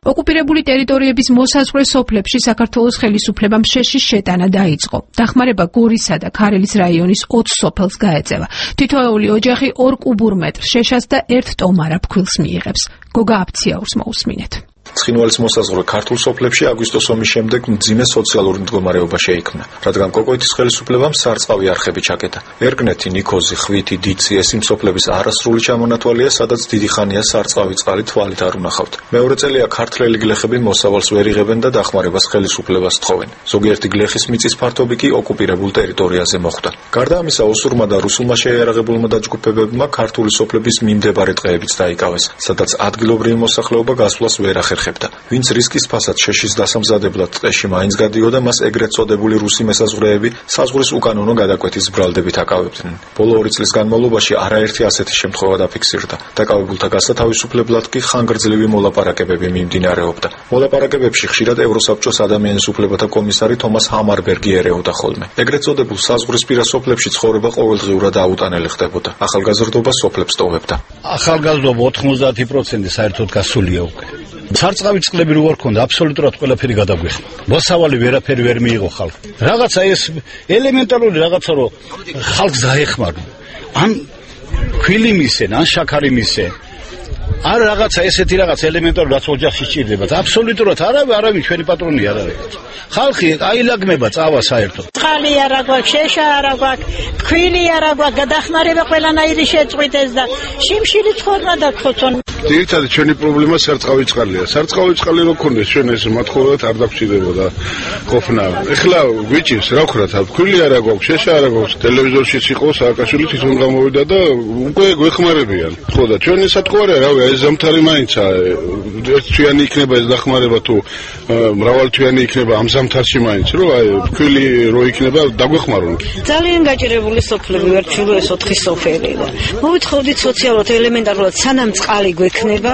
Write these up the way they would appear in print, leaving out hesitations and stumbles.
ოკუპირებული ტერიტორიების მოსაზღვრე სოფლებში საქართველოს ხელისუფლებამ შეშის შეტანა დაიწყო. დახმარება გორისა და ქარელის რაიონის 20 სოფელს გაეწევა. თითოეული ოჯახი 2 კუბურ მეტრს შეშას და 1 ტომარა ფქვილს მიიღებს. გოგა აფციაურს მოусმინეთ. ცხინვალის მოსაზღვრე ქართულ სოფლებში აგვისტოს ომის შემდეგ მძიმე სოციალური მდგომარეობა შეიქმნა, რადგან კოკოეთის ხელისუფლებამ სარწყავი არხები ჩაკეტა. ერგნეთი, ნიქოზი, ხვიტი, დიცი ეს იმ სოფლების არასრული ჩამონათვალია, სადაც დიდი ხანია სარწყავი წყალი თვალით არ უნახავთ. მეორე წელია ქართველი გლეხები მოსავალს ვერ იღებენ და დახმარებას ხელისუფლებას თხოვენ. ზოგიერთი გლეხის მიწის ფართობი კი ოკუპირებულ ტერიტორიაზე მოხვდა. გარდა ამისა, ოსურმა და რუსულმა შეიარაღებულმა დაჯგუფებებმა ქართული სოფლების მიმდებარე ტყეებიც დაიკავეს, სადაც ადგილობრივი მოსახლეობა გასვლას ვერ ახერხებდა. ვინც რისკის ფასად შეშის დასამზადებლად ტყეში მაინც გადიოდა, მას ეგრეთ წოდებული რუსი მესაზღვრეები საზღვრის უკანონო გადაკვეთის ბრალდებით აკავებდნენ. ბოლო 2 წლის განმავლობაში არაერთი ასეთი შემთხვევა დაფიქსირდა. დაკავებულთა გასათავისუფლებლად კი ხანგრძლივი მოლაპარაკებები მიმდინარეობდა. მოლაპარაკებებში ხშირად ევროსაბჭოს ადამიანის უფლებათა კომისარი თომას ჰამარბერგი ერეოდა ხოლმე. ეგრეთ წოდებულ საზღვრისპირა სოფლებში ცხოვრება ყოველდღიურად აუტანელი ხდებოდა. ახალგაზრდობა სოფლებს ტოვებდა. ახალგაზრდობა 90% საერთოდ გასულია უკვე. სარწყავი წყლები როგორ ქონდა, აბსოლუტურად ყველაფერი გადაგვიხდა. მოსავალი ვერაფერი ვერ მიიღო ხალხი. რაღაცა ეს ელემენტარული რაღაცა რომ ხალხს დაეხმარო. ან ქვილი მისცენ, ან შაქარი მისცენ. არ რაღაცა ესეთი რაღაც ელემენტარული რაც ოჯახში სჭირდებათ. აბსოლუტურად არავინ ჩვენი პატრონი არ არის. ხალხი აილაგმება წავა საერთოდ. წყალი არა გვაქვს, შეშა არა გვაქვს, ქვილი არა გვაქვს, გადახმარება ყველანაირი შეწყვიტეს და შიმშილი ცხოვრება დაგხოცონ. ძირითადად ჩვენი პრობლემა სარწყავი წყალია. სარწყავი წყალი რო ქონდეს ჩვენ ეს მათხოვრად არ დაგჭირდებოდა ყოფნა. ეხლა გვიჭირს რა ვქრათ, ქვილი არა გვაქვს, შეშა არა გვაქვს. ტელევიზორშიც იყო სააკაშვილი თვითონ გამოვიდა და უკვე გვეხმარებიან. ხო და ჩვენ ესად ხო არა, რავი, ეს ზამთარი მაინცა ერთთვიანი იქნება ეს დახმარება თუ მრავალთვიანი იქნება ამ ზამთარში მაინც რომ აი ქვილი რო იქნება დაგვეხმარონ. ძალიან გაჭირებული სოფლები ვარ, ჩულო ეს 4 სოფელი და მოვითხოვდით სოციალურად ელემენტარულად სანამ წყალი გვექნება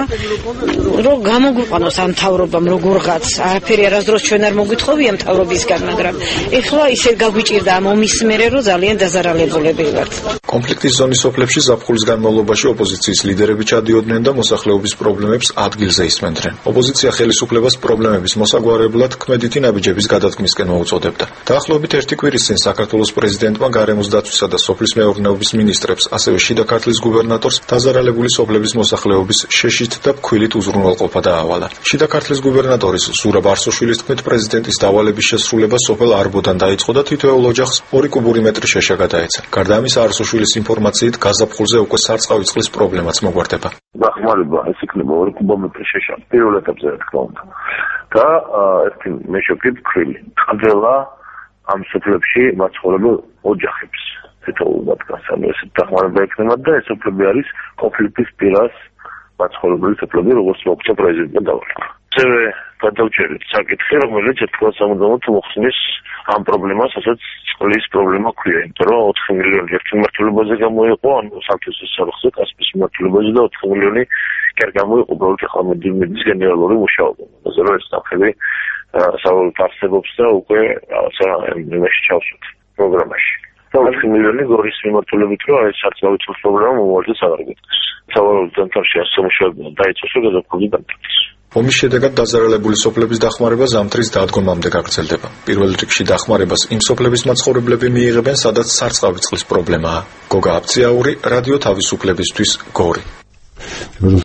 რომ გამოგვიყვანოს ამ მთავრობამ როგორღაც არაფერი არასდროს ჩვენ არ მოგვითხოვია მთავრობისგან, მაგრამ ეხლა ისე გაგვიჭირდა ამ ომის მერე რომ ძალიან დაზარალებულები ვართ. კონფლიქტის ზონის სოფლებში ზაფხულის განმავლობაში ოპოზიციის ლიდერები ჩადიოდნენ და მოსახლეობის პრობლემებს ადგილზე ისმენდნენ. ოპოზიცია ხელისუფლებას პრობლემების მოსაგვარებლად ქმედითი ნაბიჯების გადადგმისკენ მოუწოდებდა. დაახლოებით 1 კვირის წინ საქართველოს პრეზიდენტმა გარემოს დაცვისა და სოფლის მეურნეობის მინისტრებს, ასევე შიდა ქართლის გუბერნატორს დაზარალებული სოფლების მოსახლეობის შეშით და ფქვილით უზრუნველყოფა დაავალა. შიდა ქართლის გუბერნატორის ზურაბ არსოშვილის თქმით, პრეზიდენტის დავალების შესრულება სოფელ არბოდან დაიწყო და თითოეულ ოჯახს 2 კუბური მეტრი შეშა გადაეცა. გარდა ამისა, არსოშვილის ინფორმაციით გაზაფხულზე უკვე სარწყავი წყლის პრობლემაც მოგვარდება. დახმარება ეს იქნება 2 კუბომეტრი შეშა პირველ ეტაპზე რა თქმა უნდა და ერთი მეშოკი ფქვილი ყველა ამ სოფლებში მაცხოვრებელ ოჯახებს თითოეულად გასწავლეს ეს დახმარება ექნება და ეს სოფლები არის კონფლიქტის პირას მაცხოვრებელი სოფლები როგორც მოხდა პრეზიდენტმა დავალება. ასევე გადავჭერით საკითხი რომელიც ერთგვარ სამუდამოდ მოხსნის ამ პრობლემას, ასაც წყლის პრობლემა ქვია, იმიტომ რომ 4 მილიონი ერთ მიმართულებაზე გამოიყო, ანუ სამთვისის სარხზე, კასპიის მიმართულებაზე და 4 მილიონი კი არ გამოიყო, უბრალოდ ახლა მედის გენერალური მუშაობა. ასე რომ ეს საფრთხე საერთოდ არსებობს და უკვე რაღაცა იმაში ჩავსვით პროგრამაში. 4 მილიონი გორის მიმართულებით რომ ეს სარწყავი წყლის პრობლემა მომავალშიც აღარ გედგეს. სავარაუდოდ ზამთარში ასე მუშაობა დაიწყოს და გადაგვხდი დამტკიცეს. ომის შედეგად დაზარალებული სოფლების დახმარება ზამთრის დადგომამდე გაგრძელდება. პირველ რიგში დახმარებას იმ სოფლების მაცხოვრებლები მიიღებენ, სადაც სარწყავი წყლის პრობლემაა. გოგა აფციაური, რადიო თავისუფლებისთვის, გორი.